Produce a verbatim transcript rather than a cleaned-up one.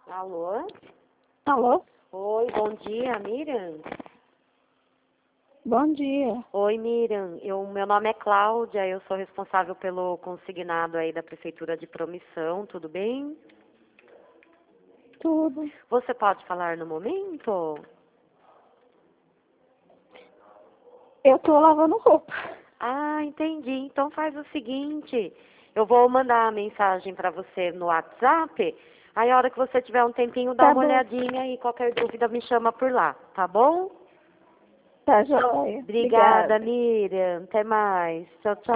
Alô? Alô? Oi, bom dia, Miriam. Bom dia. Oi, Miriam. Eu, meu nome é Cláudia, eu sou responsável pelo consignado aí da Prefeitura de Promissão, tudo bem? Tudo. Você pode falar no momento? Eu tô lavando roupa. Ah, entendi. Então faz o seguinte, eu vou mandar a mensagem para você no WhatsApp, aí a hora que você tiver um tempinho, dá Tá uma bom. olhadinha e qualquer dúvida me chama por lá, tá bom? Tá joia. Obrigada, Obrigada. Miriam. Até mais. Tchau, tchau.